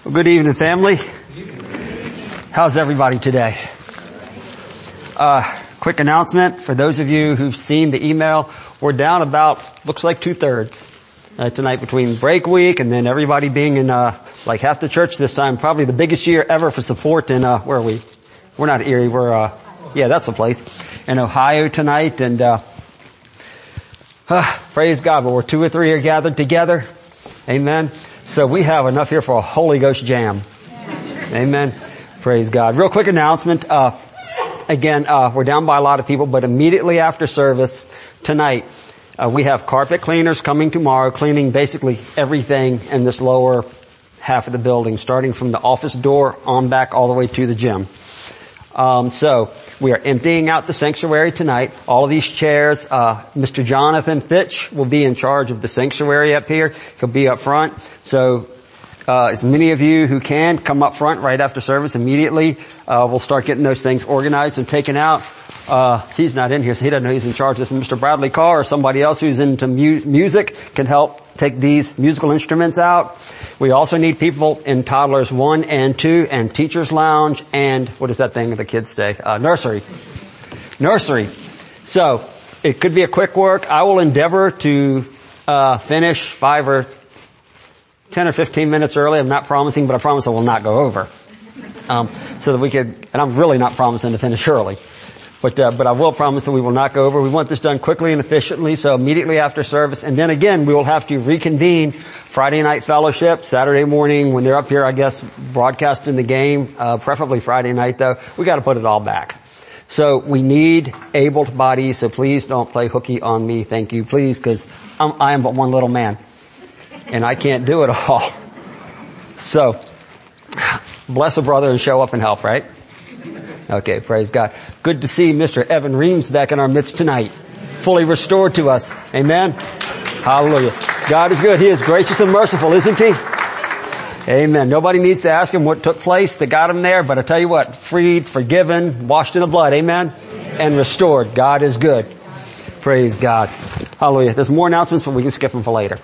Well, good evening, family. How's everybody today? Quick announcement for those of you who've seen the email. We're down about, looks like 2/3 tonight between break week and then everybody being in like half the church this time. Probably the biggest year ever for support in where are we? We're not Erie. We're yeah, that's the place in Ohio tonight. And praise God. But we're 2 or 3 are gathered together. Amen. So we have enough here for a Holy Ghost jam. Amen. Praise God. Real quick announcement. Again, we're down by a lot of people, but immediately after service tonight, we have carpet cleaners coming tomorrow, cleaning basically everything in this lower half of the building, starting from the office door on back all the way to the gym. So we are emptying out the sanctuary tonight. All of these chairs, Mr. Jonathan Fitch will be in charge of the sanctuary up here. He'll be up front. So, as many of you who can come up front right after service immediately, we'll start getting those things organized and taken out. He's not in here, so he doesn't know he's in charge. This is Mr. Bradley Carr or somebody else who's into music can help take these musical instruments out. We also need people in toddlers 1 and 2 and teacher's lounge and what is that thing that the kids say? Nursery. So it could be a quick work. I will endeavor to finish 5 or 10 or 15 minutes early. I'm not promising, but I promise I will not go over. So that we could, and I'm really not promising to finish early. But I will promise that we will not go over. We want this done quickly and efficiently, so immediately after service. And then again, we will have to reconvene Friday night fellowship, Saturday morning when they're up here, I guess, broadcasting the game, preferably Friday night though. We gotta put it all back. So we need able bodies, so please don't play hooky on me, thank you, please, cause I am but one little man. And I can't do it all. So, bless a brother and show up and help, right? Okay, praise God. Good to see Mr. Evan Reams back in our midst tonight. Fully restored to us. Amen? Hallelujah. God is good. He is gracious and merciful, isn't He? Amen. Nobody needs to ask him what took place that got him there, but I tell you what, freed, forgiven, washed in the blood. Amen? And restored. God is good. Praise God. Hallelujah. There's more announcements, but we can skip them for later.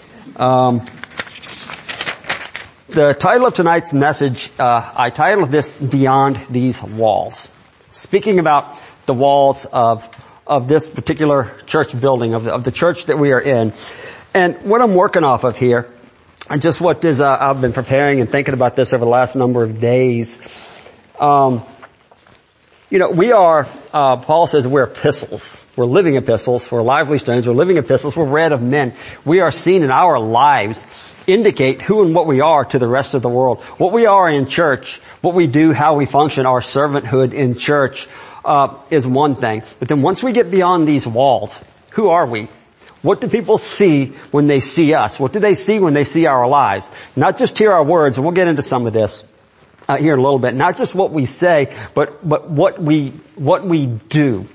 The title of tonight's message, I titled this Beyond These Walls. Speaking about the walls of this particular church building, of the church that we are in. And what I'm working off of here, and just what is, I've been preparing and thinking about this over the last number of days. We are, Paul says we're epistles. We're living epistles. We're lively stones. We're living epistles. We're read of men. We are seen in our lives indicate who and what we are to the rest of the world. What we are in church, what we do, how we function, our servanthood in church, is one thing. But then once we get beyond these walls, who are we? What do people see when they see us? What do they see when they see our lives? Not just hear our words, and we'll get into some of this here in a little bit. Not just what we say, but what we do.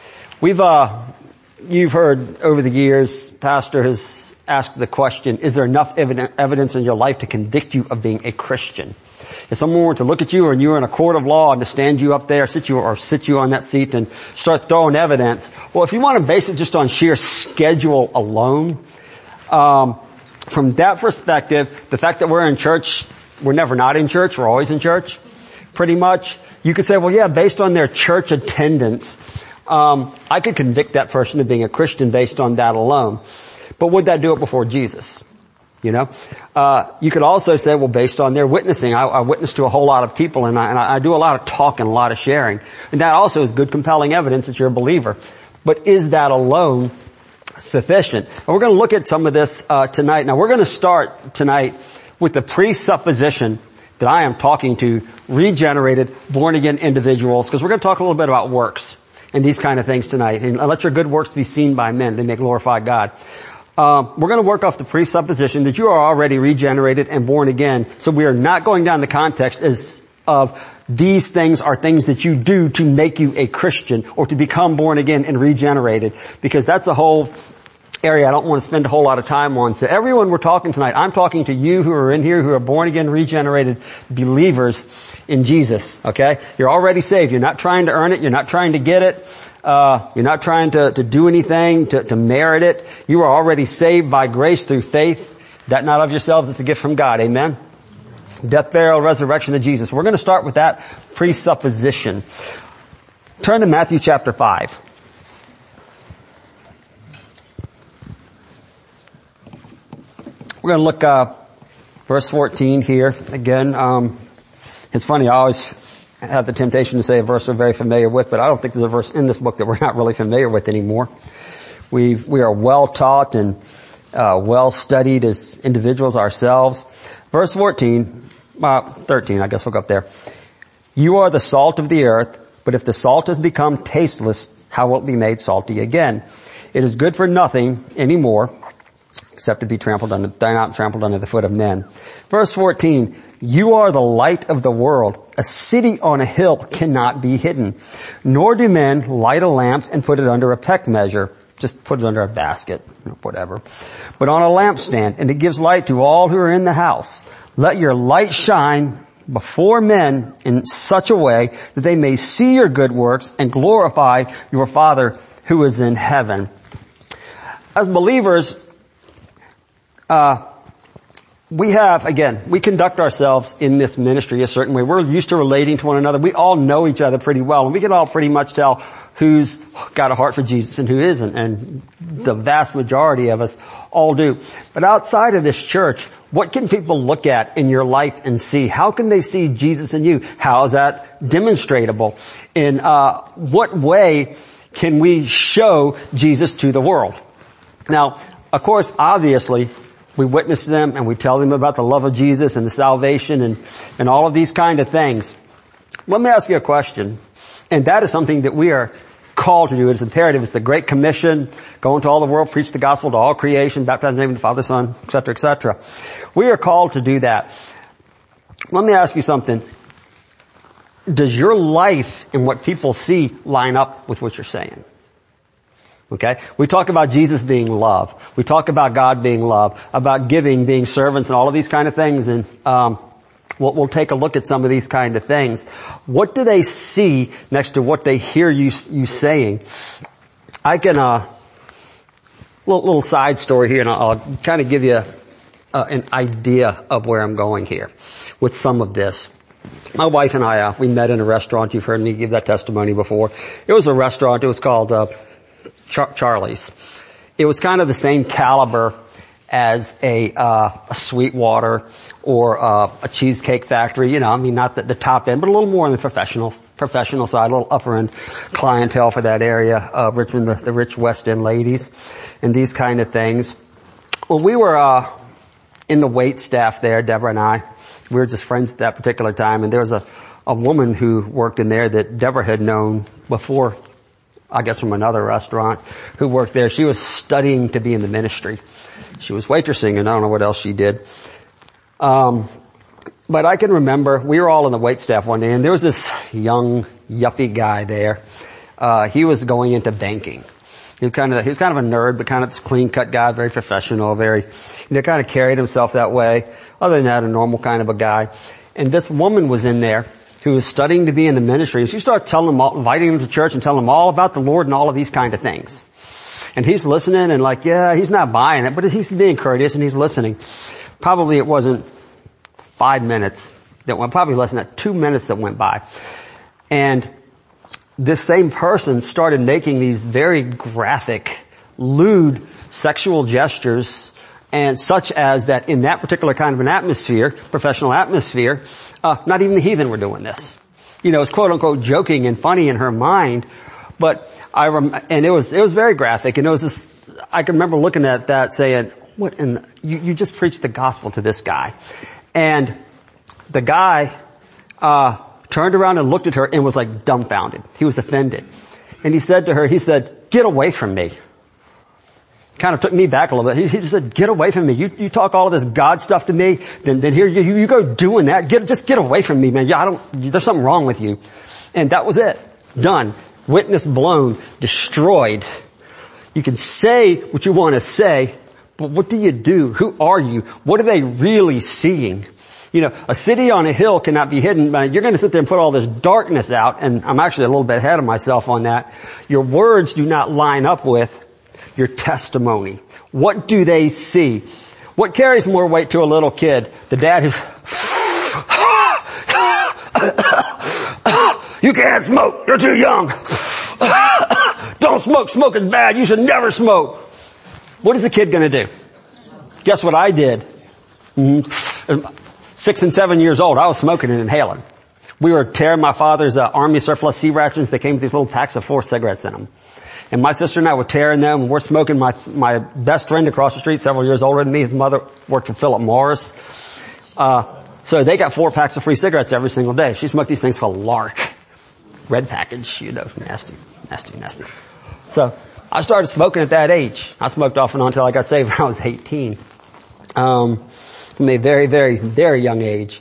You've heard over the years, Pastor has asked the question, is there enough evidence in your life to convict you of being a Christian? If someone were to look at you and you were in a court of law and to stand you up there, sit you on that seat and start throwing evidence, well, if you want to base it just on sheer schedule alone, from that perspective, the fact that we're in church, we're never not in church, we're always in church, pretty much. You could say, well, yeah, based on their church attendance, I could convict that person of being a Christian based on that alone. But would that do it before Jesus? You could also say, well, based on their witnessing, I witness to a whole lot of people and I do a lot of talking, a lot of sharing. And that also is good, compelling evidence that you're a believer. But is that alone sufficient? And we're going to look at some of this, tonight. Now we're going to start tonight with the presupposition that I am talking to regenerated, born again individuals, because we're going to talk a little bit about works and these kind of things tonight. And let your good works be seen by men. They may glorify God. We're going to work off the presupposition that you are already regenerated and born again. So we are not going down the context of these things are things that you do to make you a Christian or to become born again and regenerated, because that's a whole area I don't want to spend a whole lot of time on. So everyone we're talking tonight, I'm talking to you who are in here who are born again, regenerated believers in Jesus. Okay? You're already saved. You're not trying to earn it. You're not trying to get it. You're not trying to do anything to merit it. You are already saved by grace through faith. That not of yourselves, it's a gift from God. Amen? Death, burial, resurrection of Jesus. We're going to start with that presupposition. Turn to Matthew chapter 5. We're going to look verse 14 here. Again, it's funny, I always have the temptation to say a verse we're very familiar with, but I don't think there's a verse in this book that we're not really familiar with anymore. We are well taught and well studied as individuals ourselves. Verse 13, I guess we'll go up there. You are the salt of the earth, but if the salt has become tasteless, how will it be made salty again? It is good for nothing anymore, except to be trampled under the foot of men. Verse 14, you are the light of the world. A city on a hill cannot be hidden. Nor do men light a lamp and put it under a peck measure. Just put it under a basket, whatever. But on a lampstand, and it gives light to all who are in the house. Let your light shine before men in such a way that they may see your good works and glorify your Father who is in heaven. As believers, we conduct ourselves in this ministry a certain way. We're used to relating to one another. We all know each other pretty well, and we can all pretty much tell who's got a heart for Jesus and who isn't, and the vast majority of us all do. But outside of this church, what can people look at in your life and see? How can they see Jesus in you? How is that demonstratable? In what way can we show Jesus to the world? Now, of course, obviously, we witness to them and we tell them about the love of Jesus and the salvation and all of these kind of things. Let me ask you a question. And that is something that we are called to do. It's imperative. It's the Great Commission. Go into all the world, preach the gospel to all creation, baptize in the name of the Father, Son, etc., etc. We are called to do that. Let me ask you something. Does your life and what people see line up with what you're saying? Okay? We talk about Jesus being love. We talk about God being love, about giving, being servants, and all of these kind of things. And we'll take a look at some of these kind of things. What do they see next to what they hear you saying? I can little side story here, and I'll kind of give you an idea of where I'm going here with some of this. My wife and I, we met in a restaurant. You've heard me give that testimony before. It was a restaurant. It was called Charlie's. It was kind of the same caliber as a Sweetwater or a Cheesecake Factory. You know, I mean, not the top end, but a little more on the professional side, a little upper end clientele for that area of Richmond, the rich West End ladies and these kind of things. Well, we were in the wait staff there, Deborah and I. We were just friends at that particular time, and there was a woman who worked in there that Deborah had known before, I guess from another restaurant, who worked there. She was studying to be in the ministry. She was waitressing, and I don't know what else she did. But I can remember we were all in the wait staff one day, and there was this young yuppie guy there. He was going into banking. He was kind of a nerd, but kind of this clean cut guy, very professional, very, kind of carried himself that way. Other than that, a normal kind of a guy. And this woman was in there who was studying to be in the ministry, and she started inviting him to church and telling him all about the Lord and all of these kind of things. And he's listening and he's not buying it, but he's being courteous and he's listening. Probably it wasn't 5 minutes that went, probably less than that, 2 minutes that went by. And this same person started making these very graphic, lewd sexual gestures, and such as that in that particular kind of an atmosphere, professional atmosphere, not even the heathen were doing this. It's quote unquote joking and funny in her mind, but and it was very graphic, and it was this, I can remember looking at that saying, what in, you just preached the gospel to this guy. And the guy, turned around and looked at her and was like dumbfounded. He was offended. And he said to her, get away from me. Kind of took me back a little bit. He just said, get away from me. You talk all of this God stuff to me, then here you go doing that. Just get away from me, man. There's something wrong with you. And that was it. Done. Witness blown. Destroyed. You can say what you want to say, but what do you do? Who are you? What are they really seeing? A city on a hill cannot be hidden. You're going to sit there and put all this darkness out, and I'm actually a little bit ahead of myself on that. Your words do not line up with your testimony. What do they see? What carries more weight to a little kid? The dad who's You can't smoke. You're too young. Don't smoke. Smoke is bad. You should never smoke. What is the kid going to do? Guess what I did? 6 and 7 years old, I was smoking and inhaling. We were tearing my father's Army surplus C rations. They came with these little packs of 4 cigarettes in them. And my sister and I were tearing them, and we're smoking. My best friend across the street, several years older than me, his mother worked for Philip Morris. So they got 4 packs of free cigarettes every single day. She smoked these things called Lark. Red package, nasty. So I started smoking at that age. I smoked off and on until I got saved when I was 18. From a very, very, very young age.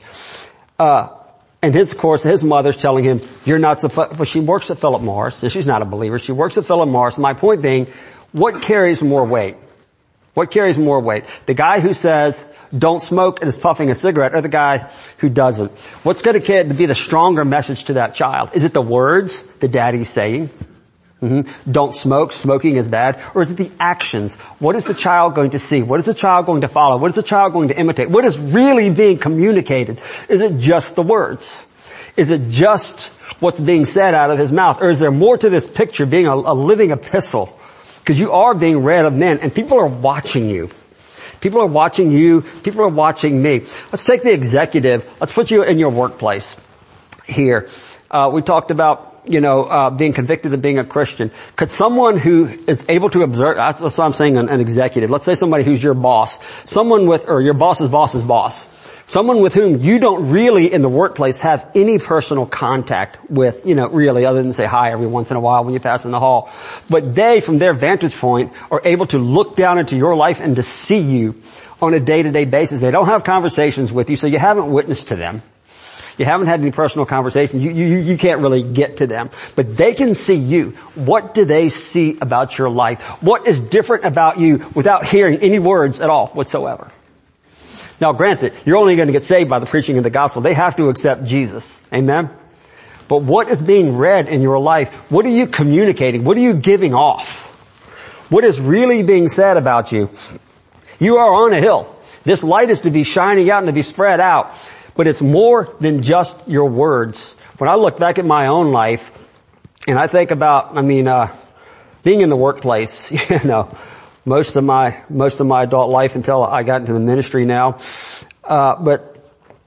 And his mother's telling him, you're not but she works at Philip Morris, and she's not a believer. She works at Philip Morris. My point being, what carries more weight? What carries more weight? The guy who says, don't smoke and is puffing a cigarette, or the guy who doesn't? What's going to be the stronger message to that child? Is it the words the daddy's saying? Don't smoke, smoking is bad. Or is it the actions? What is the child going to see? What is the child going to follow? What is the child going to imitate? What is really being communicated? Is it just the words? Is it just what's being said out of his mouth? Or is there more to this picture being a living epistle? Because you are being read of men, and people are watching you. People are watching you. People are watching me. Let's take the executive. Let's put you in your workplace here. We talked about being convicted of being a Christian. Could someone who is able to observe, that's what I'm saying, an executive. Let's say somebody who's your boss. Or your boss's boss's boss. Someone with whom you don't really in the workplace have any personal contact with, really, other than say hi every once in a while when you pass in the hall. But they, from their vantage point, are able to look down into your life and to see you on a day-to-day basis. They don't have conversations with you, so you haven't witnessed to them. You haven't had any personal conversations. You can't really get to them. But they can see you. What do they see about your life? What is different about you without hearing any words at all whatsoever? Now granted, you're only going to get saved by the preaching of the gospel. They have to accept Jesus. Amen? But what is being read in your life? What are you communicating? What are you giving off? What is really being said about you? You are on a hill. This light is to be shining out and to be spread out. But it's more than just your words. When I look back at my own life, and I think about, being in the workplace, most of my adult life until I got into the ministry now. But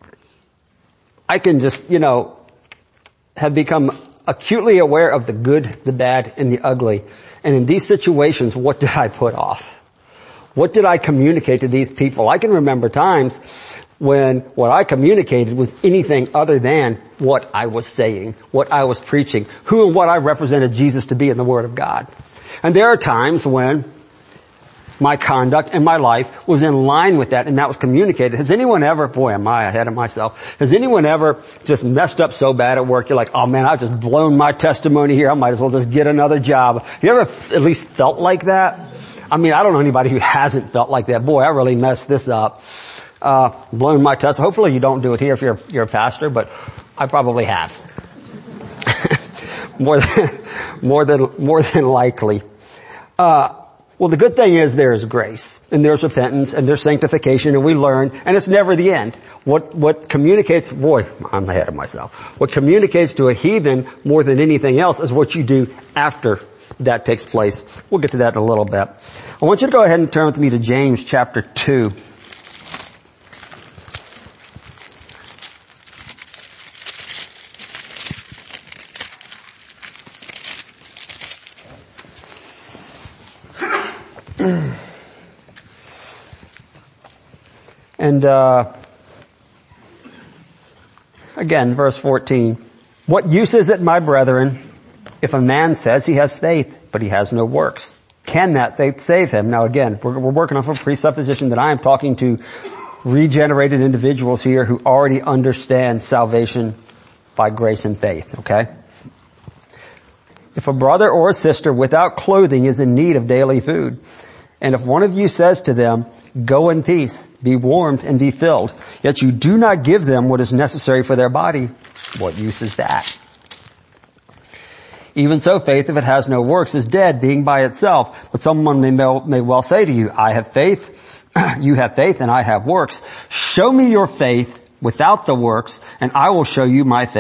I can just, have become acutely aware of the good, the bad, and the ugly. And in these situations, what did I put off? What did I communicate to these people? I can remember times when what I communicated was anything other than what I was saying, what I was preaching, who and what I represented Jesus to be in the Word of God. And there are times when my conduct and my life was in line with that, and that was communicated. Has anyone ever, boy am I ahead of myself, has anyone ever just messed up so bad at work, you're like, oh man, I've just blown my testimony here, I might as well just get another job. Have you ever at least felt like that? I don't know anybody who hasn't felt like that. Boy, I really messed this up. Blown my testimony. Hopefully you don't do it here if you're a pastor, but I probably have. more than likely. Well, the good thing is there is grace, and there's repentance, and there's sanctification, and we learn, and it's never the end. What communicates, boy, I'm ahead of myself. What communicates to a heathen more than anything else is what you do after that takes place. We'll get to that in a little bit. I want you to go ahead and turn with me to James chapter 2. And again, verse 14. What use is it, my brethren, if a man says he has faith, but he has no works? Can that faith save him? Now again, we're working off a presupposition that I am talking to regenerated individuals here who already understand salvation by grace and faith, okay? If a brother or a sister without clothing is in need of daily food, and if one of you says to them, go in peace, be warmed and be filled, yet you do not give them what is necessary for their body, what use is that? Even so, faith, if it has no works, is dead, being by itself. But someone may well say to you, I have faith, you have faith, and I have works. Show me your faith without the works, and I will show you my faith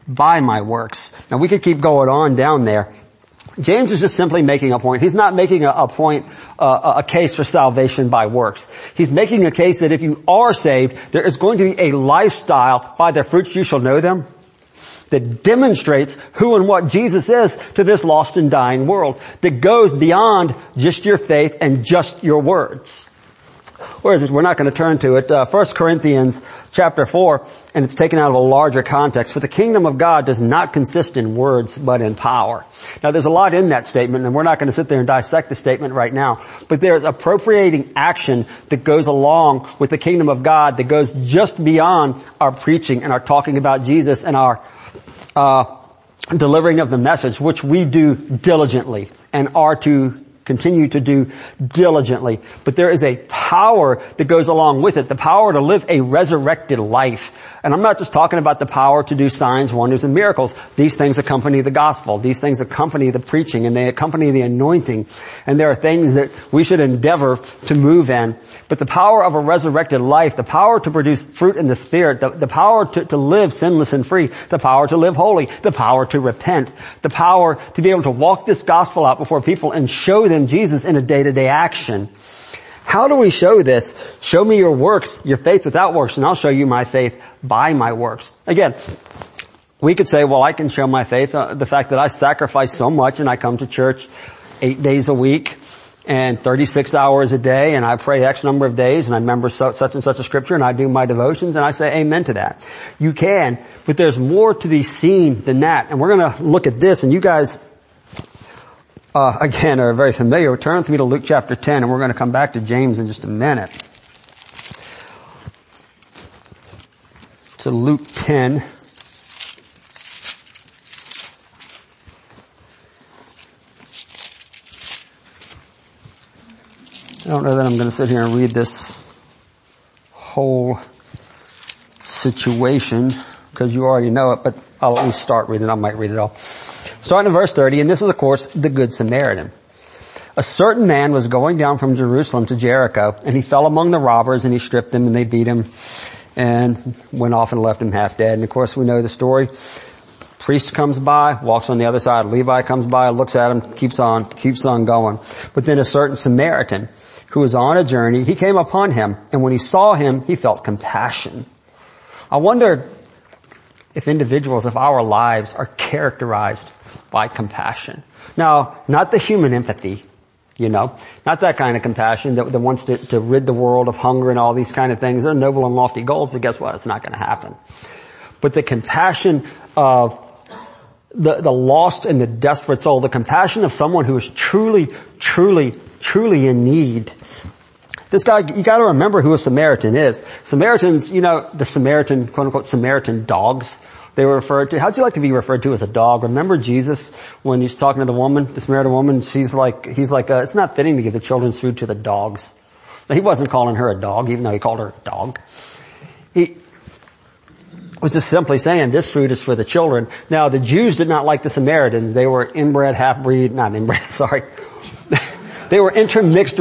by my works. Now we could keep going on down there. James is just simply making a point. He's not making a case for salvation by works. He's making a case that if you are saved, there is going to be a lifestyle, by their fruits you shall know them, that demonstrates who and what Jesus is to this lost and dying world, that goes beyond just your faith and just your words. Where is it? We're not going to turn to it. 1 Corinthians chapter 4, and it's taken out of a larger context. For the kingdom of God does not consist in words, but in power. Now there's a lot in that statement, and we're not going to sit there and dissect the statement right now. But there's appropriating action that goes along with the kingdom of God, that goes just beyond our preaching and our talking about Jesus and our delivering of the message, which we do diligently and are to continue to do diligently. But there is a power that goes along with it, the power to live a resurrected life. And I'm not just talking about the power to do signs, wonders, and miracles. These things accompany the gospel. These things accompany the preaching, and they accompany the anointing. And there are things that we should endeavor to move in. But the power of a resurrected life, the power to produce fruit in the Spirit, the power to live sinless and free, the power to live holy, the power to repent, the power to be able to walk this gospel out before people and show them Jesus in a day-to-day action. How do we show this? Show me your works, your faith without works, and I'll show you my faith by my works. Again, we could say, well, I can show my faith, the fact that I sacrifice so much and I come to church 8 days a week and 36 hours a day, and I pray X number of days, and I remember such and such a scripture, and I do my devotions, and I say amen to that. You can, but there's more to be seen than that. And we're going to look at this, and you guys again, are very familiar. Turn with me to Luke chapter 10, and we're going to come back to James in just a minute. So Luke 10. I don't know that I'm going to sit here and read this whole situation, because you already know it, but I'll at least start reading it. I might read it all. Starting in verse 30, and this is, of course, the Good Samaritan. A certain man was going down from Jerusalem to Jericho, and he fell among the robbers, and he stripped him, and they beat him, and went off and left him half dead. And of course, we know the story. Priest comes by, walks on the other side. Levi comes by, looks at him, keeps on going. But then a certain Samaritan, who was on a journey, he came upon him, and when he saw him, he felt compassion. I wondered if our lives are characterized by compassion. Now, not the human empathy, not that kind of compassion that wants to rid the world of hunger and all these kind of things. They're noble and lofty goals, but guess what? It's not going to happen. But the compassion of the lost and the desperate soul, the compassion of someone who is truly, truly, truly in need. This guy, you got to remember who a Samaritan is. Samaritans, the Samaritan, quote unquote, Samaritan dogs. They were referred to. How'd you like to be referred to as a dog? Remember Jesus when he's talking to the woman, the Samaritan woman? He's like, it's not fitting to give the children's food to the dogs. Now, he wasn't calling her a dog, even though he called her a dog. He was just simply saying this food is for the children. Now, the Jews did not like the Samaritans. They were inbred, half-breed, not inbred, sorry. They were intermixed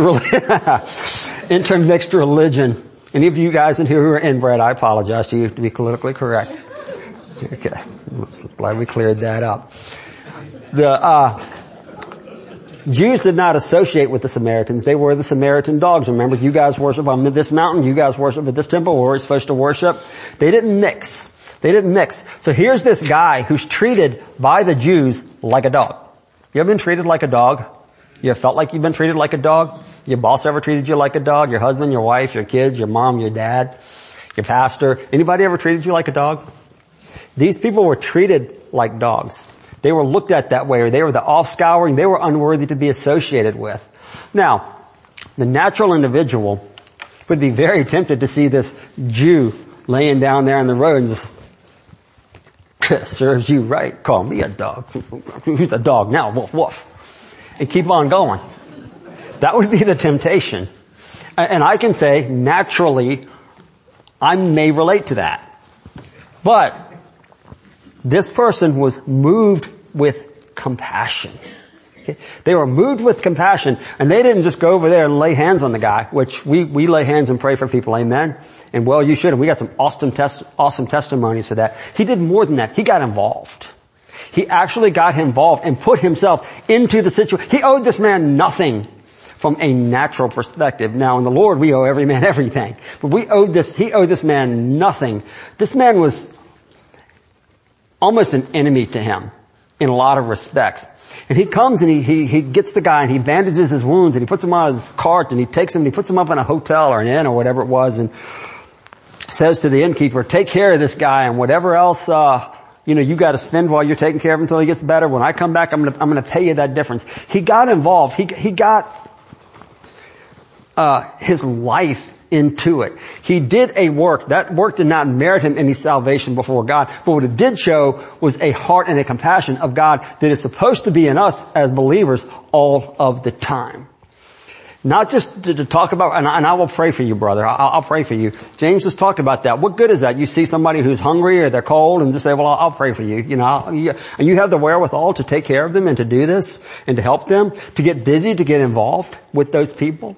religion. Any of you guys in here who are inbred, I apologize to you to be politically correct. Okay, I'm glad we cleared that up. The Jews did not associate with the Samaritans. They were the Samaritan dogs. Remember, you guys worship on this mountain, you guys worship at this temple where we're supposed to worship. They didn't mix. So here's this guy who's treated by the Jews like a dog. You ever been treated like a dog? You ever felt like you've been treated like a dog? Your boss ever treated you like a dog? Your husband, your wife, your kids, your mom, your dad, your pastor? Anybody ever treated you like a dog? These people were treated like dogs. They were looked at that way, or they were the offscouring. They were unworthy to be associated with. Now, the natural individual would be very tempted to see this Jew laying down there on the road and just, serves you right, call me a dog. Who's a dog now? Woof, woof. And keep on going. That would be the temptation. And I can say, naturally, I may relate to that. But this person was moved with compassion. They were moved with compassion, and they didn't just go over there and lay hands on the guy, which we lay hands and pray for people, amen? And well, you should, and we got some awesome testimonies for that. He did more than that. He got involved. He actually got involved and put himself into the situation. He owed this man nothing from a natural perspective. Now in the Lord, we owe every man everything. But he owed this man nothing. This man was almost an enemy to him in a lot of respects. And he comes and he gets the guy and he bandages his wounds and he puts him on his cart and he takes him and he puts him up in a hotel or an inn or whatever it was and says to the innkeeper, take care of this guy and whatever else, you got to spend while you're taking care of him until he gets better. When I come back, I'm going to pay you that difference. He got involved. He got his life into it. He did a work. That work did not merit him any salvation before God, but what it did show was a heart and a compassion of God that is supposed to be in us as believers all of the time. Not just to talk about, and I will pray for you, brother. I'll pray for you. James just talked about that. What good is that? You see somebody who's hungry or they're cold and just say, well, I'll pray for you. And you have the wherewithal to take care of them and to do this and to help them, to get busy, to get involved with those people.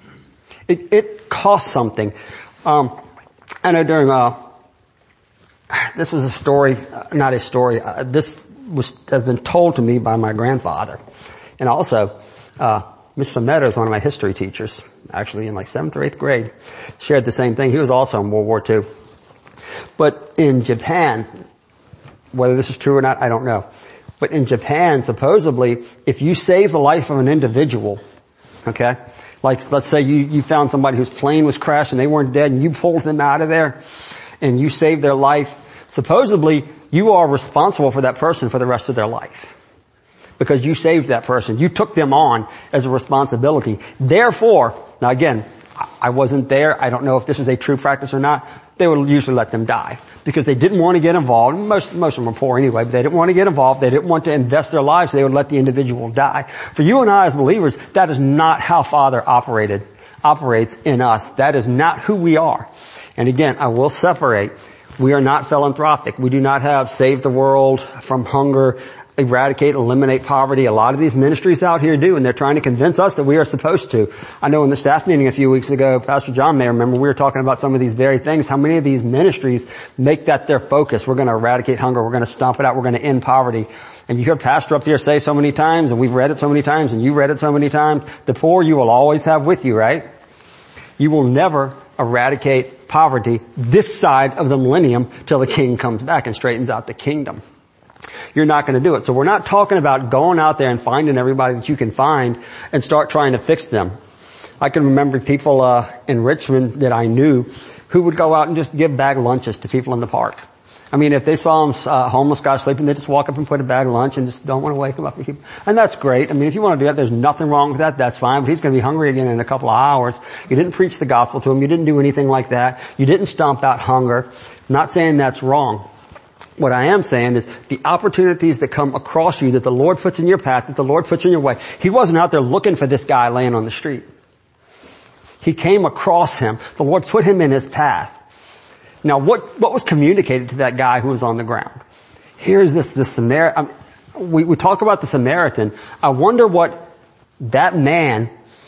It costs something. I know during, this was a story, not a story, has been told to me by my grandfather. And also, Mr. Meadows, one of my history teachers, actually in like 7th or 8th grade, shared the same thing. He was also in World War II. But in Japan, whether this is true or not, I don't know. But in Japan, supposedly, if you save the life of an individual, okay, like let's say you found somebody whose plane was crashed and they weren't dead and you pulled them out of there and you saved their life, supposedly you are responsible for that person for the rest of their life. Because you saved that person. You took them on as a responsibility. Therefore, now again, I wasn't there. I don't know if this is a true practice or not. They would usually let them die because they didn't want to get involved. Most of them were poor anyway, but they didn't want to get involved. They didn't want to invest their lives. So they would let the individual die. For you and I as believers, that is not how Father operates in us. That is not who we are. And again, I will separate. We are not philanthropic. We do not have save the world from hunger, eradicate, eliminate poverty. A lot of these ministries out here do, and they're trying to convince us that we are supposed to. I know in the staff meeting a few weeks ago, Pastor John may remember, we were talking about some of these very things. How many of these ministries make that their focus? We're going to eradicate hunger. We're going to stomp it out. We're going to end poverty. And you hear Pastor up here say so many times, and we've read it so many times, and you read it so many times, the poor you will always have with you, right? You will never eradicate poverty this side of the millennium till the king comes back and straightens out the kingdom. You're not going to do it. So we're not talking about going out there and finding everybody that you can find and start trying to fix them. I can remember people in Richmond that I knew who would go out and just give bag lunches to people in the park. I mean, if they saw a homeless guy sleeping, they just walk up and put a bag of lunch and just don't want to wake him up and keep. And that's great. I mean, if you want to do that, there's nothing wrong with that. That's fine. But he's going to be hungry again in a couple of hours. You didn't preach the gospel to him. You didn't do anything like that. You didn't stomp out hunger. I'm not saying that's wrong. What I am saying is the opportunities that come across you that the Lord puts in your path, that the Lord puts in your way. He wasn't out there looking for this guy laying on the street. He came across him. The Lord put him in his path. Now what was communicated to that guy who was on the ground? Here's the Samaritan. We talk about the Samaritan. I wonder what that man,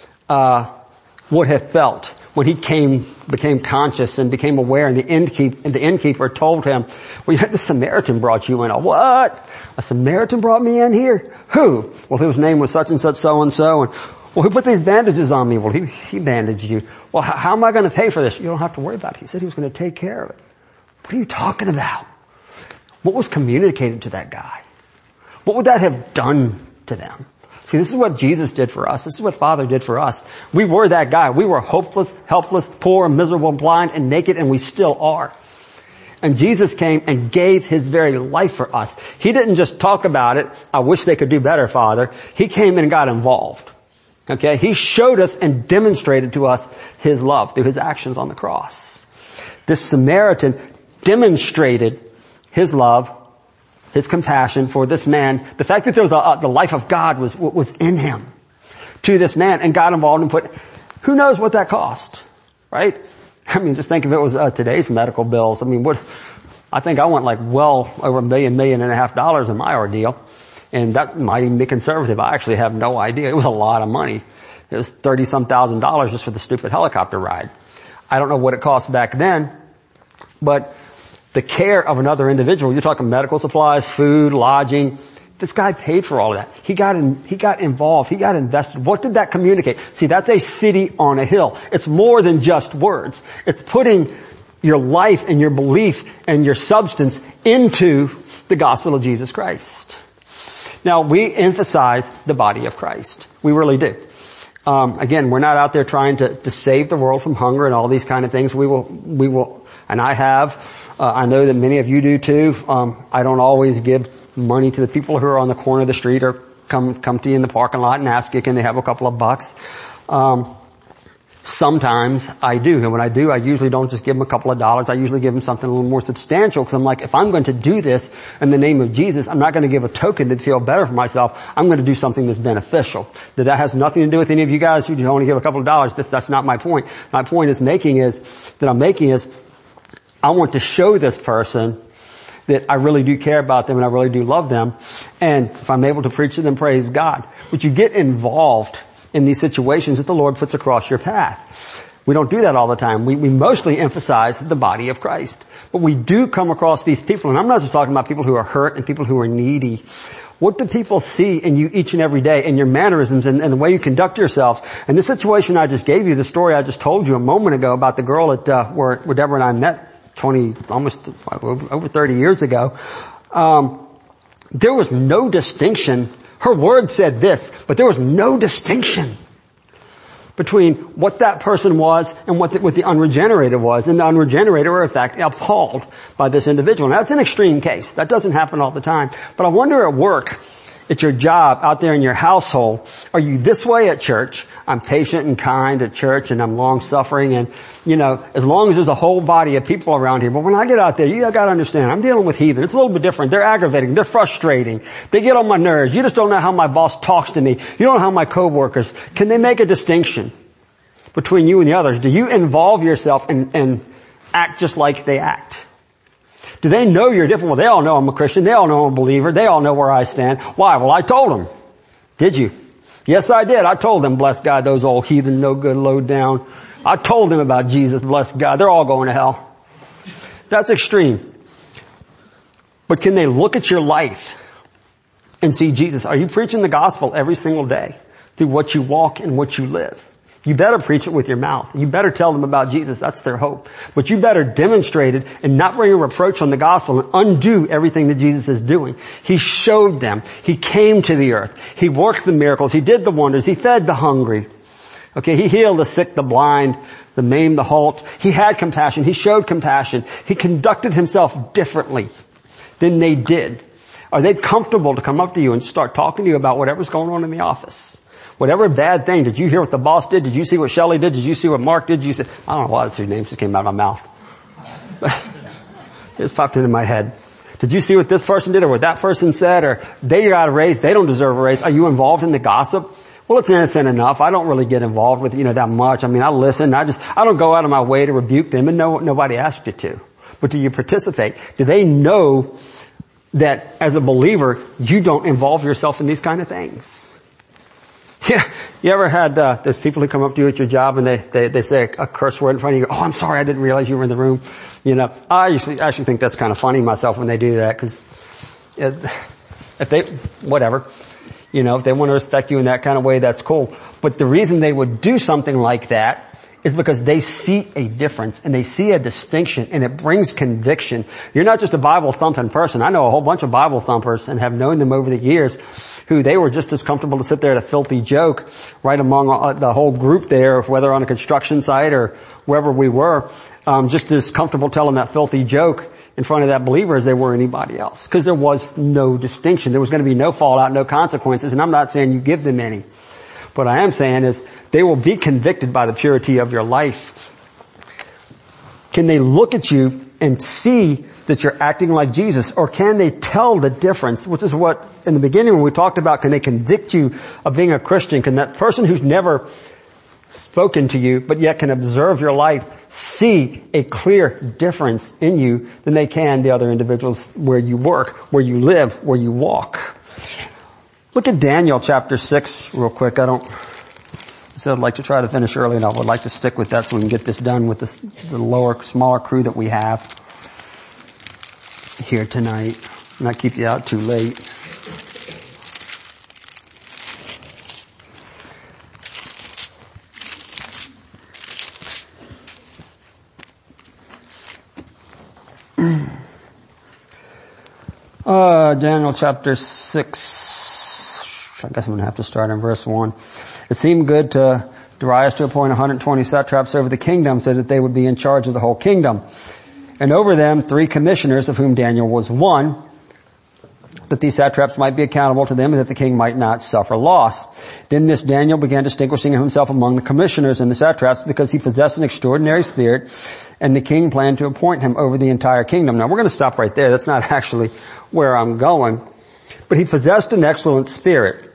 would have felt when he became conscious and became aware, and the innkeeper told him, well, the Samaritan brought you in. What? A Samaritan brought me in here? Who? Well, his name was such and such, so and so, and well, who put these bandages on me? Well, he bandaged you. Well, how am I going to pay for this? You don't have to worry about it. He said he was going to take care of it. What are you talking about? What was communicated to that guy? What would that have done to them? See, this is what Jesus did for us. This is what Father did for us. We were that guy. We were hopeless, helpless, poor, miserable, blind, and naked, and we still are. And Jesus came and gave his very life for us. He didn't just talk about it. I wish they could do better, Father. He came and got involved. Okay? He showed us and demonstrated to us his love through his actions on the cross. This Samaritan demonstrated his love, his compassion for this man. The fact that there was the life of God was in him to this man, and got involved and put, who knows what that cost, right? I mean, just think if it was today's medical bills. I mean, I think I went like well over $1.5 million in my ordeal. And that might even be conservative. I actually have no idea. It was a lot of money. It was $30-some thousand just for the stupid helicopter ride. I don't know what it cost back then, but the care of another individual, you're talking medical supplies, food, lodging. This guy paid for all of that. He got involved. He got invested. What did that communicate? See, that's a city on a hill. It's more than just words. It's putting your life and your belief and your substance into the gospel of Jesus Christ. Now, we emphasize the body of Christ. We really do. Again, we're not out there trying to save the world from hunger and all these kind of things. We will, and I have, I know that many of you do too. I don't always give money to the people who are on the corner of the street or come to you in the parking lot and ask you, can they have a couple of bucks? Sometimes I do. And when I do, I usually don't just give them a couple of dollars. I usually give them something a little more substantial because I'm like, if I'm going to do this in the name of Jesus, I'm not going to give a token to feel better for myself. I'm going to do something that's beneficial. That has nothing to do with any of you guys who only give a couple of dollars. That's not my point. My point is I want to show this person that I really do care about them and I really do love them. And if I'm able to preach to them, praise God. But you get involved in these situations that the Lord puts across your path. We don't do that all the time. We mostly emphasize the body of Christ. But we do come across these people, and I'm not just talking about people who are hurt and people who are needy. What do people see in you each and every day, in your mannerisms and the way you conduct yourselves? And the situation I just gave you, the story I just told you a moment ago about the girl at where Deborah and I met almost over 30 years ago, there was no distinction. Her word said this, but there was no distinction between what that person was and what the unregenerated was. And the unregenerated were, in fact, appalled by this individual. Now, that's an extreme case. That doesn't happen all the time. But I wonder at work, at your job, out there in your household, are you this way at church? I'm patient and kind at church and I'm long-suffering and, as long as there's a whole body of people around here. But when I get out there, you gotta understand, I'm dealing with heathen. It's a little bit different. They're aggravating. They're frustrating. They get on my nerves. You just don't know how my boss talks to me. You don't know how my coworkers. Can they make a distinction between you and the others? Do you involve yourself and act just like they act? Do they know you're different? Well, they all know I'm a Christian. They all know I'm a believer. They all know where I stand. Why? Well, I told them. Did you? Yes, I did. I told them, bless God, those old heathen, no good, low down. I told them about Jesus, bless God. They're all going to hell. That's extreme. But can they look at your life and see Jesus? Are you preaching the gospel every single day through what you walk and what you live? You better preach it with your mouth. You better tell them about Jesus. That's their hope. But you better demonstrate it and not bring a reproach on the gospel and undo everything that Jesus is doing. He showed them. He came to the earth. He worked the miracles. He did the wonders. He fed the hungry. Okay, he healed the sick, the blind, the maimed, the halt. He had compassion. He showed compassion. He conducted himself differently than they did. Are they comfortable to come up to you and start talking to you about whatever's going on in the office? Whatever bad thing, did you hear what the boss did? Did you see what Shelley did? Did you see what Mark did? I don't know why that's two names that came out of my mouth. It just popped into my head. Did you see what this person did or what that person said? Or they got a raise, they don't deserve a raise. Are you involved in the gossip? Well, it's innocent enough. I don't really get involved with, that much. I mean, I listen. I don't go out of my way to rebuke them and nobody asked you to. But do you participate? Do they know that as a believer, you don't involve yourself in these kind of things? Yeah, you ever had, there's people who come up to you at your job and they say a curse word in front of you. Oh, I'm sorry, I didn't realize you were in the room. I actually think that's kind of funny myself when they do that because if they want to respect you in that kind of way, that's cool. But the reason they would do something like that is because they see a difference and they see a distinction and it brings conviction. You're not just a Bible thumping person. I know a whole bunch of Bible thumpers and have known them over the years who they were just as comfortable to sit there at a filthy joke right among the whole group there, whether on a construction site or wherever we were, just as comfortable telling that filthy joke in front of that believer as they were anybody else. Because there was no distinction. There was going to be no fallout, no consequences. And I'm not saying you give them any. What I am saying is they will be convicted by the purity of your life. Can they look at you and see that you're acting like Jesus? Or can they tell the difference? Which is what, in the beginning when we talked about, can they convict you of being a Christian? Can that person who's never spoken to you, but yet can observe your life, see a clear difference in you than they can the other individuals where you work, where you live, where you walk? Look at Daniel chapter 6 real quick. I said I'd like to try to finish early, and I would like to stick with that so we can get this done with the smaller crew that we have here tonight. Not keep you out too late. Daniel chapter 6. I guess I'm going to have to start in verse 1. It seemed good to Darius to appoint 120 satraps over the kingdom so that they would be in charge of the whole kingdom. And over them 3 commissioners, of whom Daniel was one, that these satraps might be accountable to them and that the king might not suffer loss. Then this Daniel began distinguishing himself among the commissioners and the satraps because he possessed an extraordinary spirit, and the king planned to appoint him over the entire kingdom. Now we're going to stop right there. That's not actually where I'm going. But he possessed an excellent spirit.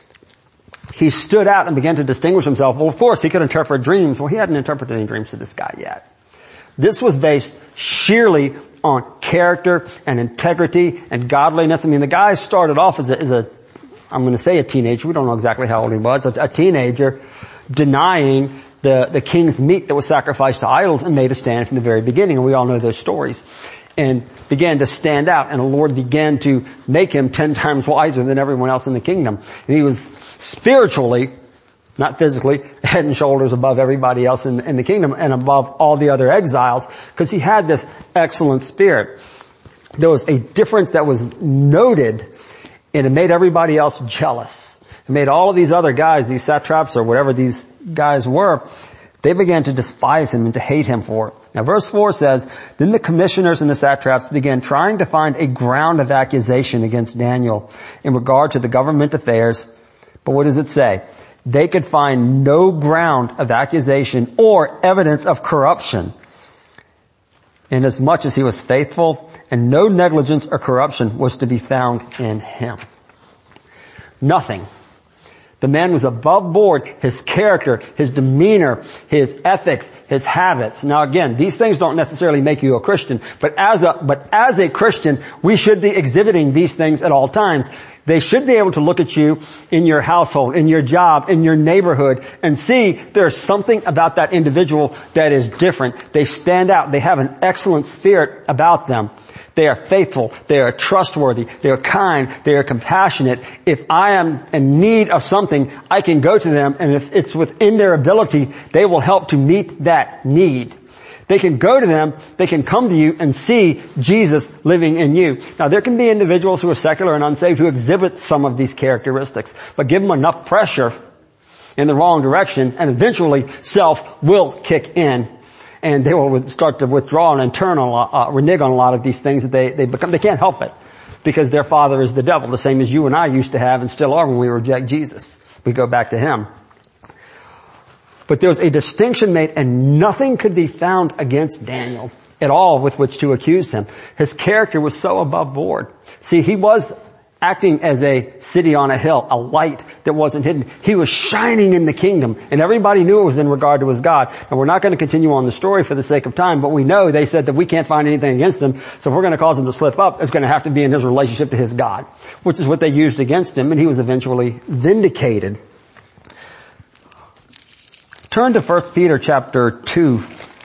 He stood out and began to distinguish himself. Well, of course, he could interpret dreams. Well, he hadn't interpreted any dreams to this guy yet. This was based sheerly on character and integrity and godliness. I mean, the guy started off as a I'm going to say a teenager. We don't know exactly how old he was. A teenager denying the king's meat that was sacrificed to idols, and made a stand from the very beginning. And we all know those stories. And began to stand out, and the Lord began to make him 10 times wiser than everyone else in the kingdom. And he was spiritually, not physically, head and shoulders above everybody else in the kingdom and above all the other exiles, because he had this excellent spirit. There was a difference that was noted, and it made everybody else jealous. It made all of these other guys, these satraps or whatever these guys were, they began to despise him and to hate him for it. Now verse 4 says, then the commissioners and the satraps began trying to find a ground of accusation against Daniel in regard to the government affairs. But what does it say? They could find no ground of accusation or evidence of corruption, inasmuch as he was faithful, and no negligence or corruption was to be found in him. Nothing. The man was above board. His character, his demeanor, his ethics, his habits. Now again, these things don't necessarily make you a Christian, but as a Christian, we should be exhibiting these things at all times. They should be able to look at you in your household, in your job, in your neighborhood, and see there's something about that individual that is different. They stand out. They have an excellent spirit about them. They are faithful. They are trustworthy. They are kind. They are compassionate. If I am in need of something, I can go to them, and if it's within their ability, they will help to meet that need. They can go to them, they can come to you and see Jesus living in you. Now there can be individuals who are secular and unsaved who exhibit some of these characteristics, but give them enough pressure in the wrong direction and eventually self will kick in, and they will start to withdraw and turn renege on a lot of these things that they can't help it, because their father is the devil, the same as you and I used to have and still are when we reject Jesus. We go back to him. But there was a distinction made, and nothing could be found against Daniel at all with which to accuse him. His character was so above board. See, he was acting as a city on a hill, a light that wasn't hidden. He was shining in the kingdom, and everybody knew it was in regard to his God. And we're not going to continue on the story for the sake of time, but we know they said that we can't find anything against him, so if we're going to cause him to slip up, it's going to have to be in his relationship to his God, which is what they used against him, and he was eventually vindicated. Turn to 1 Peter chapter 2.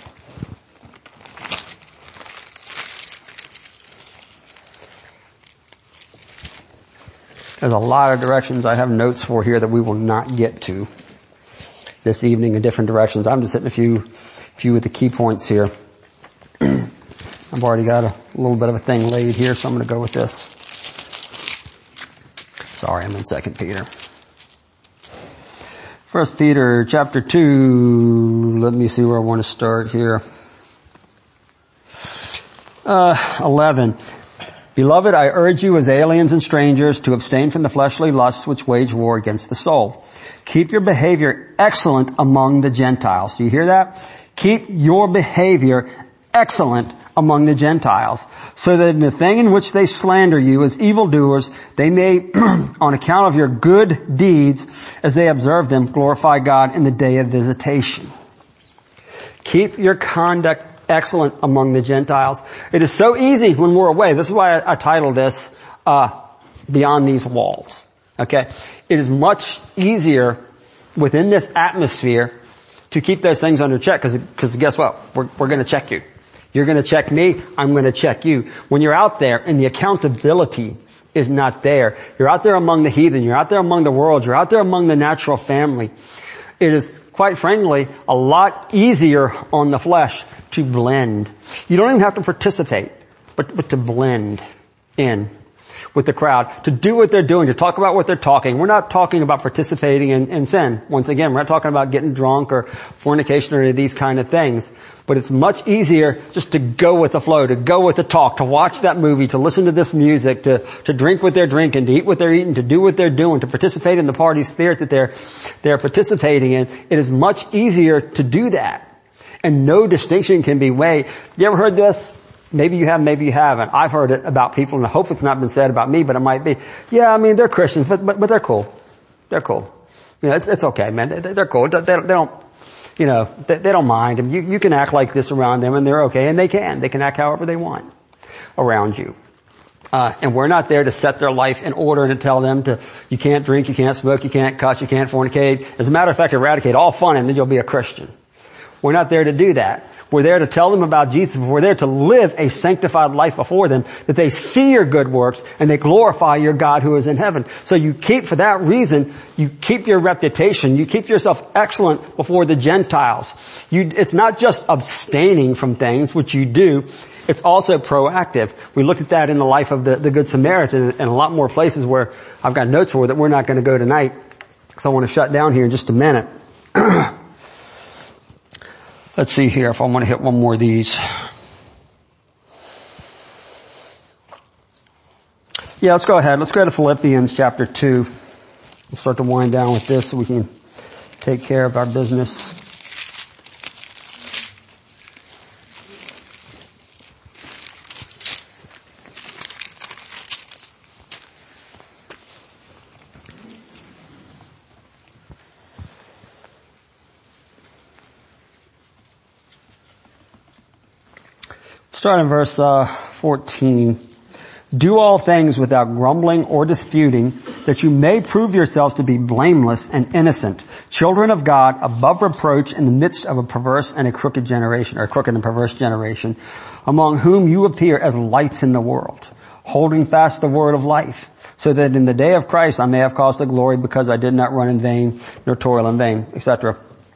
There's a lot of directions I have notes for here that we will not get to this evening in different directions. I'm just hitting a few of the key points here. I've already got a little bit of a thing laid here, so I'm going to go with this. Sorry, I'm in 2 Peter. 1 Peter chapter 2, let me see where I want to start here. 11. Beloved, I urge you as aliens and strangers to abstain from the fleshly lusts which wage war against the soul. Keep your behavior excellent among the Gentiles. Do you hear that? Keep your behavior excellent among the Gentiles, so that in the thing in which they slander you as evildoers, they may, on account of your good deeds, as they observe them, glorify God in the day of visitation. Keep your conduct excellent among the Gentiles. It is so easy when we're away. This is why I titled this, Beyond These Walls. Okay? It is much easier within this atmosphere to keep those things under check because guess what? We're going to check you. You're going to check me. I'm going to check you. When you're out there and the accountability is not there, you're out there among the heathen, you're out there among the world, you're out there among the natural family. It is, quite frankly, a lot easier on the flesh to blend. You don't even have to participate, but to blend in with the crowd, to do what they're doing, to talk about what they're talking. We're not talking about participating in sin. Once again, we're not talking about getting drunk or fornication or any of these kind of things. But it's much easier just to go with the flow, to go with the talk, to watch that movie, to listen to this music, to drink what they're drinking, to eat what they're eating, to do what they're doing, to participate in the party spirit that they're participating in. It is much easier to do that. And no distinction can be made. You ever heard this? Maybe you have, maybe you haven't. I've heard it about people, and I hope it's not been said about me, but it might be. Yeah, I mean, they're Christians, but they're cool. They're cool. You know, it's okay, man. They're cool. They don't, you know, they don't mind. And you can act like this around them, and they're okay, and they can act however they want around you. And we're not there to set their life in order and to tell them you can't drink, you can't smoke, you can't cuss, you can't fornicate. As a matter of fact, eradicate all fun, and then you'll be a Christian. We're not there to do that. We're there to tell them about Jesus. We're there to live a sanctified life before them, that they see your good works and they glorify your God who is in heaven. So you keep, for that reason, you keep your reputation. You keep yourself excellent before the Gentiles. It's not just abstaining from things, which you do. It's also proactive. We looked at that in the life of the Good Samaritan and a lot more places where I've got notes for that we're not going to go tonight because I want to shut down here in just a minute. Let's see here if I want to hit one more of these. Yeah, let's go ahead. Let's go to Philippians chapter 2. We'll start to wind down with this so we can take care of our business. Start in verse 14. Do all things without grumbling or disputing, that you may prove yourselves to be blameless and innocent, children of God, above reproach in the midst of a perverse and a crooked generation, or a crooked and perverse generation, among whom you appear as lights in the world, holding fast the word of life, so that in the day of Christ I may have cause to glory, because I did not run in vain, nor toil in vain, etc.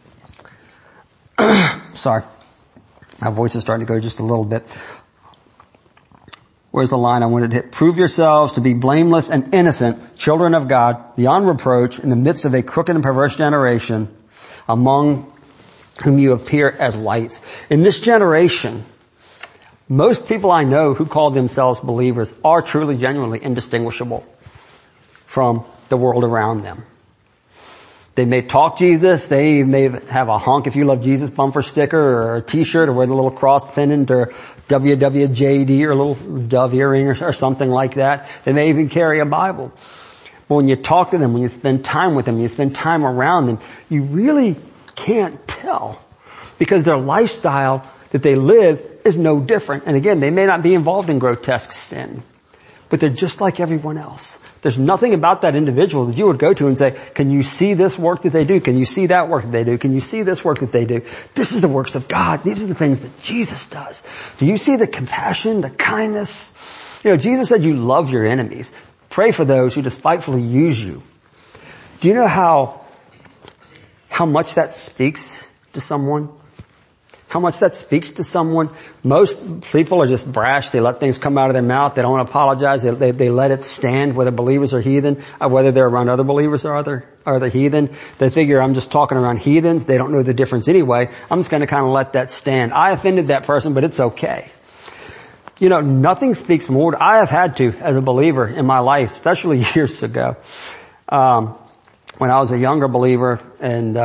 Sorry. My voice is starting to go just a little bit. Where's the line I wanted to hit? Prove yourselves to be blameless and innocent, children of God, beyond reproach, in the midst of a crooked and perverse generation, among whom you appear as lights. In this generation, most people I know who call themselves believers are truly, genuinely indistinguishable from the world around them. They may talk Jesus, they may have a honk if you love Jesus bumper sticker or a t-shirt or wear the little cross pendant or WWJD or a little dove earring or something like that. They may even carry a Bible. But when you talk to them, when you spend time with them, you spend time around them, you really can't tell because their lifestyle that they live is no different. And again, they may not be involved in grotesque sin, but they're just like everyone else. There's nothing about that individual that you would go to and say, can you see this work that they do? Can you see that work that they do? Can you see this work that they do? This is the works of God. These are the things that Jesus does. Do you see the compassion, the kindness? You know, Jesus said you love your enemies. Pray for those who despitefully use you. Do you know how much that speaks to someone? How much that speaks to someone? Most people are just brash. They let things come out of their mouth. They don't want to apologize. They let it stand, whether believers or heathen, whether they're around other believers or other heathen. They figure I'm just talking around heathens. They don't know the difference anyway. I'm just going to kind of let that stand. I offended that person, but it's okay. You know, nothing speaks more. I have had to, as a believer in my life, especially years ago, when I was a younger believer and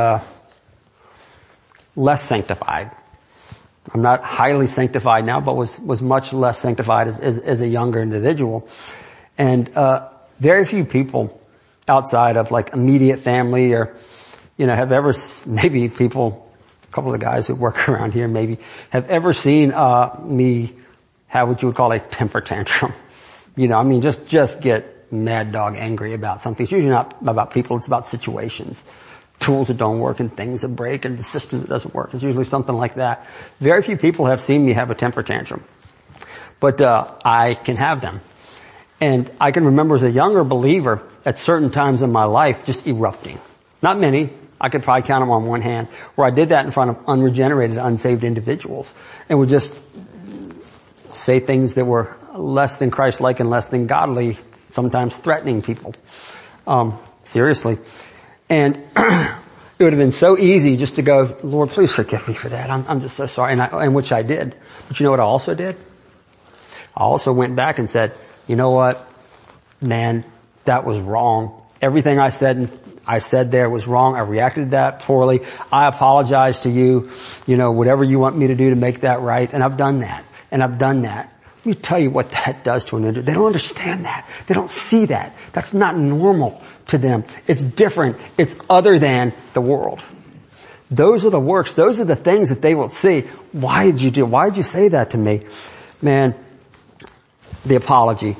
less sanctified. I'm not highly sanctified now, but was much less sanctified as a younger individual. And very few people outside of like immediate family or, you know, have ever, maybe people, a couple of the guys who work around here maybe, have ever seen me have what you would call a temper tantrum. You know, I mean, just get mad dog angry about something. It's usually not about people, it's about situations. Tools that don't work and things that break and the system that doesn't work. It's usually something like that. Very few people have seen me have a temper tantrum. But I can have them. And I can remember as a younger believer at certain times in my life just erupting. Not many. I could probably count them on one hand, where I did that in front of unregenerated, unsaved individuals and would just say things that were less than Christ-like and less than godly, sometimes threatening people. Seriously. And it would have been so easy just to go, Lord, please forgive me for that. I'm just so sorry. And which I did. But you know what I also did? I also went back and said, you know what? Man, that was wrong. Everything I said there was wrong. I reacted to that poorly. I apologize to you. You know, whatever you want me to do to make that right. And I've done that. And I've done that. Let me tell you what that does to an individual. They don't understand that. They don't see that. That's not normal to them. It's different. It's other than the world. Those are the works. Those are the things that they will see. Why did you say that to me? Man, the apology.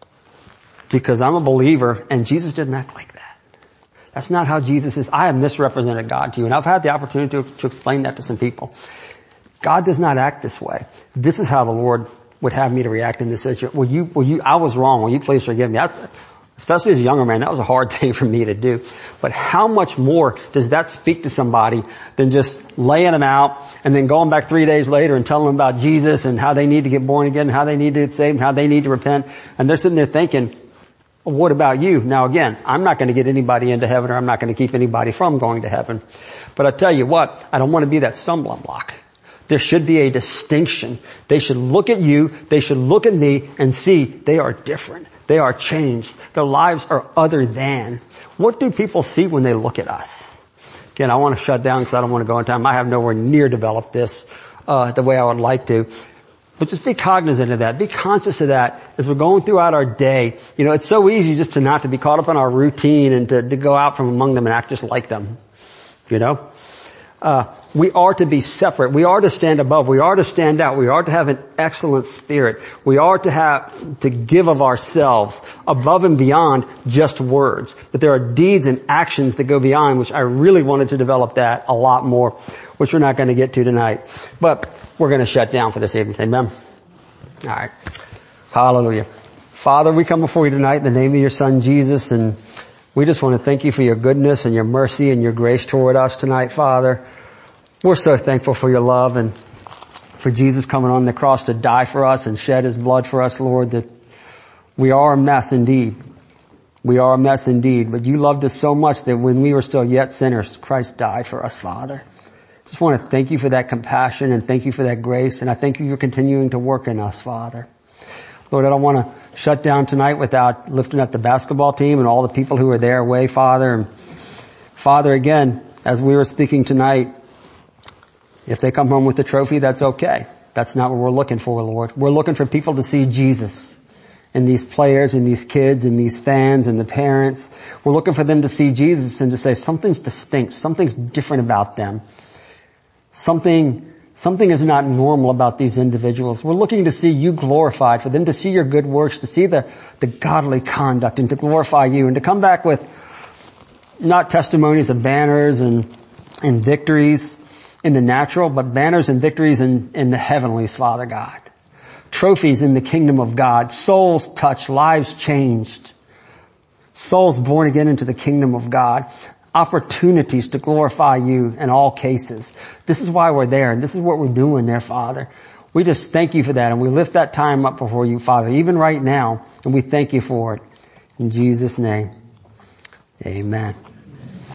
Because I'm a believer and Jesus didn't act like that. That's not how Jesus is. I have misrepresented God to you, and I've had the opportunity to explain that to some people. God does not act this way. This is how the Lord would have me to react in this situation. I was wrong. Will you please forgive me? Especially as a younger man, that was a hard thing for me to do. But how much more does that speak to somebody than just laying them out and then going back 3 days later and telling them about Jesus and how they need to get born again, how they need to get saved, how they need to repent. And they're sitting there thinking, well, what about you? Now again, I'm not going to get anybody into heaven, or I'm not going to keep anybody from going to heaven. But I tell you what, I don't want to be that stumbling block. There should be a distinction. They should look at you, they should look at me and see they are different. They are changed. Their lives are other than. What do people see when they look at us? Again, I want to shut down because I don't want to go in time. I have nowhere near developed this the way I would like to. But just be cognizant of that. Be conscious of that as we're going throughout our day. You know, it's so easy just to not to be caught up in our routine and to go out from among them and act just like them. You know? We are to be separate. We are to stand above. We are to stand out. We are to have an excellent spirit. We are to give of ourselves above and beyond just words. But there are deeds and actions that go beyond, which I really wanted to develop that a lot more, which we're not going to get to tonight. But we're going to shut down for this evening. Amen. All right. Hallelujah. Father, we come before you tonight in the name of your Son, Jesus, and we just want to thank you for your goodness and your mercy and your grace toward us tonight, Father. We're so thankful for your love and for Jesus coming on the cross to die for us and shed his blood for us, Lord, that we are a mess indeed. We are a mess indeed, but you loved us so much that when we were still yet sinners, Christ died for us, Father. Just want to thank you for that compassion and thank you for that grace, and I thank you for continuing to work in us, Father. Lord, I don't want to shut down tonight without lifting up the basketball team and all the people who are there away, Father. And Father, again, as we were speaking tonight, if they come home with a trophy, that's okay. That's not what we're looking for, Lord. We're looking for people to see Jesus in these players and these kids and these fans and the parents. We're looking for them to see Jesus and to say something's distinct, something's different about them. Something is not normal about these individuals. We're looking to see you glorified, for them to see your good works, to see the godly conduct and to glorify you and to come back with not testimonies of banners and victories in the natural, but banners and victories in the heavenlies, Father God. Trophies in the kingdom of God. Souls touched, lives changed. Souls born again into the kingdom of God. Opportunities to glorify you in all cases. This is why we're there, and this is what we're doing there, Father. We just thank you for that, and we lift that time up before you, Father, even right now, and we thank you for it. In Jesus' name, amen.